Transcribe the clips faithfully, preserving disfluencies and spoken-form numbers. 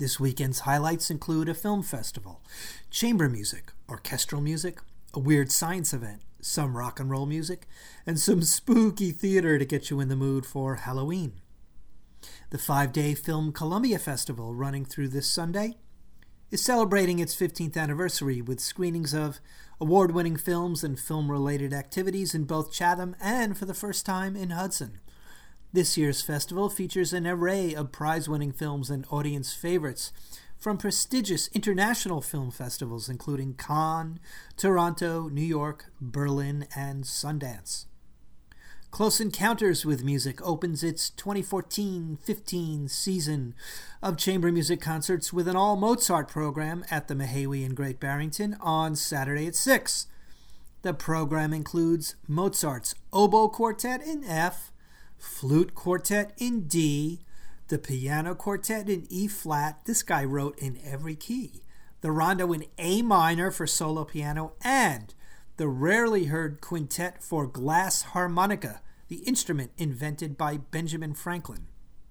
This weekend's highlights include a film festival, chamber music, orchestral music, a weird science event, some rock and roll music, and some spooky theater to get you in the mood for Halloween. The five-day Film Columbia Festival, running through this Sunday, is celebrating its fifteenth anniversary with screenings of award-winning films and film-related activities in both Chatham and, for the first time, in Hudson. This year's festival features an array of prize-winning films and audience favorites from prestigious international film festivals including Cannes, Toronto, New York, Berlin, and Sundance. Close Encounters with Music opens its twenty fourteen fifteen season of chamber music concerts with an all-Mozart program at the Mahawi in Great Barrington on Saturday at six. The program includes Mozart's Oboe Quartet in F, Flute Quartet in D, the Piano Quartet in E-flat, this guy wrote in every key, the Rondo in A minor for solo piano, and the rarely heard quintet for glass harmonica, the instrument invented by Benjamin Franklin.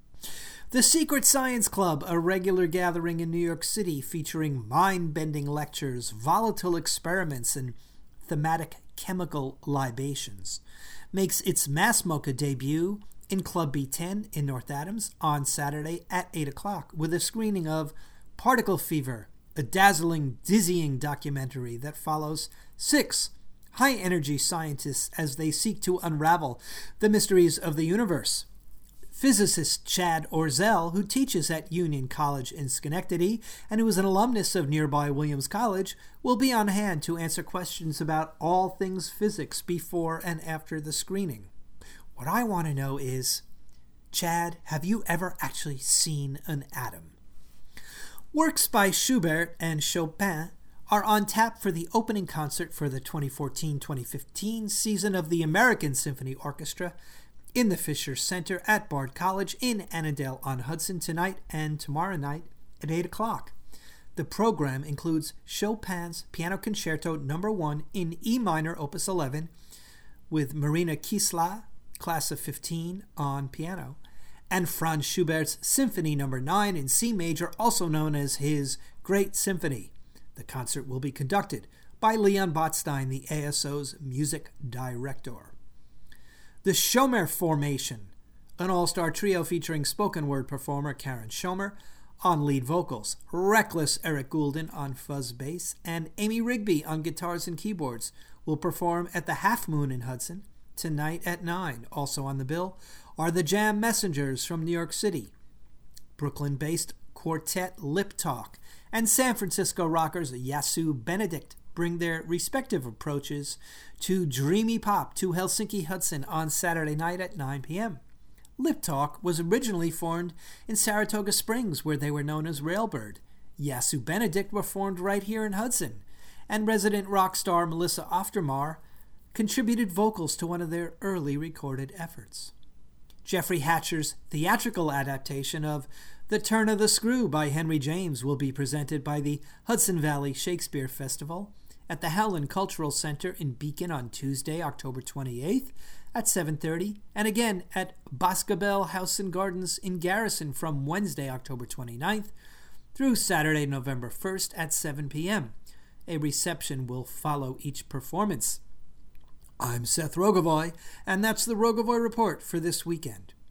The Secret Science Club, a regular gathering in New York City featuring mind-bending lectures, volatile experiments, and thematic chemical libations, makes its Mass Mocha debut in Club B ten in North Adams on Saturday at eight o'clock with a screening of Particle Fever, a dazzling, dizzying documentary that follows six high-energy scientists as they seek to unravel the mysteries of the universe. Physicist Chad Orzel, who teaches at Union College in Schenectady and who is an alumnus of nearby Williams College, will be on hand to answer questions about all things physics before and after the screening. What I want to know is, Chad, have you ever actually seen an atom? Works by Schubert and Chopin are on tap for the opening concert for the twenty fourteen twenty fifteen season of the American Symphony Orchestra in the Fisher Center at Bard College in Annandale-on-Hudson tonight and tomorrow night at eight o'clock. The program includes Chopin's Piano Concerto number one in E minor, opus eleven, with Marina Kisla, class of fifteen, on piano, and Franz Schubert's Symphony number nine in C major, also known as his Great Symphony. The concert will be conducted by Leon Botstein, the A S O's music director. The Schomer Formation, an all-star trio featuring spoken word performer Karen Schomer on lead vocals, reckless Eric Goulden on fuzz bass, and Amy Rigby on guitars and keyboards, will perform at the Half Moon in Hudson tonight at nine. Also on the bill are the Jam Messengers from New York City, Brooklyn-based quartet Lip Talk, and San Francisco rockers Yasu Benedict bring their respective approaches to dreamy pop to Helsinki Hudson on Saturday night at nine p.m. Lip Talk was originally formed in Saratoga Springs, where they were known as Railbird. Yasu Benedict were formed right here in Hudson, and resident rock star Melissa Oftermar contributed vocals to one of their early recorded efforts. Jeffrey Hatcher's theatrical adaptation of The Turn of the Screw by Henry James will be presented by the Hudson Valley Shakespeare Festival at the Howland Cultural Center in Beacon on Tuesday, October twenty-eighth at seven thirty, and again at Boscobel House and Gardens in Garrison from Wednesday, October twenty-ninth through Saturday, November first at seven p.m. A reception will follow each performance. I'm Seth Rogovoy, and that's the Rogovoy Report for this weekend.